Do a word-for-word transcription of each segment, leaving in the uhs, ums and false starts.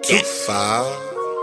Two five.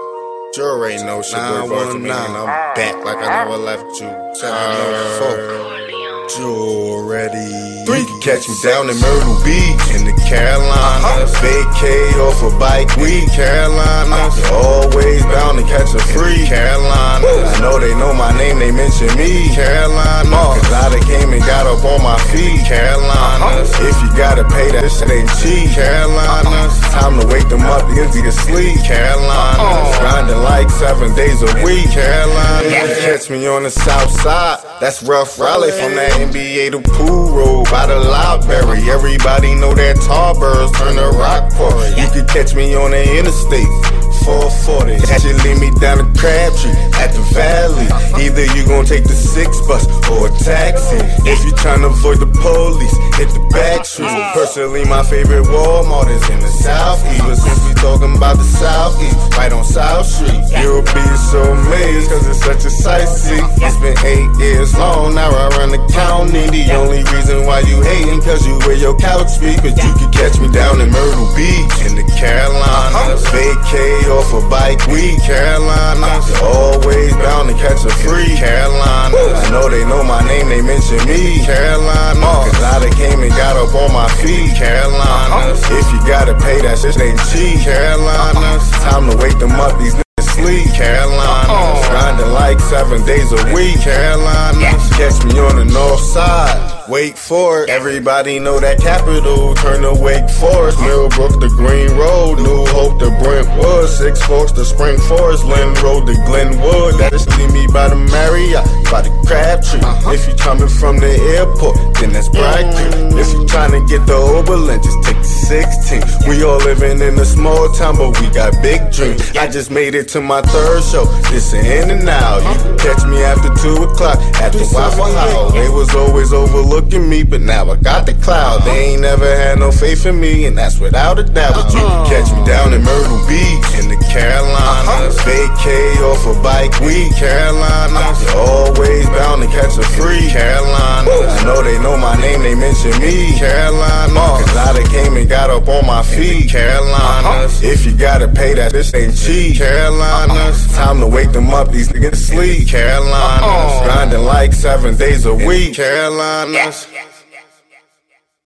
You already know shit. Nine one nine. I'm back like I never left you. Seven oh four. You already. Three. You can catch me down in Myrtle Beach in the Carolinas. Vacay off a bike week, Carolinas. Always bound to catch a free, Carolinas. I know they know my name, they mention me, Carolinas. Cause I done came and got up on my feet, Carolinas. If you gotta pay that shit ain't cheap, Carolinas. Time to wake them up, empty to sleep, Carolinas. Grinding like seven days a week, Carolinas. You catch me on the south side, that's Rough Raleigh. From that N B A to Pool Road by the library. Everybody know that Tarbirds turn to Rockport. You can catch me on the interstate, four forty. That shit lead me down to Crabtree at the Valley. Either you gon' take the six bus or a taxi. If you tryna avoid the police, hit the back streets. Personally, my favorite Walmart is in the Southeast. But since we talking about the Southeast, right on South Street, you'll be so amazed cause it's such a sight see. It's been eight years long, now I run the county. The only reason why you hating cause you wear your couch speak. But you can catch me down in Myrtle Beach in the Carolinas. Vacay off a bike week, Carolinas. Always bound to catch a free, Carolinas. I know they know my name, they mention me, Carolinas. Cause I done came and got up on my feet, Carolinas. If you gotta pay that shit ain't cheap, Carolinas. Time to wake them up, these niggas sleep, Carolinas. Grinding like seven days a week, Carolinas. Catch me on the north side, Wake Forest. Everybody know that capital, turn to Wake Forest. Millbrook to Green Road, New Hope to Brentwood, Six Forks to Spring Forest, Lynn Road to Glenwood. That is leave me by the Marriott, by the Crabtree. If you coming from the airport, then that's Brighton. If you tryna get the Oberlin, just take the sixteen. We all living in a small town, but we got big dreams. I just made it to my third show, this in and out. You can catch me after two o'clock at the Waffle House. They was always overlooking me, but now I got the cloud. They ain't never had no faith in me, and that's without a doubt. But you can catch me down in Myrtle Beach in the Carolinas. Vacay off a bike week, Carolinas. Always bound to catch a free, Carolinas. I know they know my name, they mention me, Carolinas. Cause I done came and got up on my feet, Carolinas. If you gotta pay that, this ain't cheap, Carolinas. Time to wake them up, these niggas sleep, Carolinas. Grinding like seven days a week, Carolinas.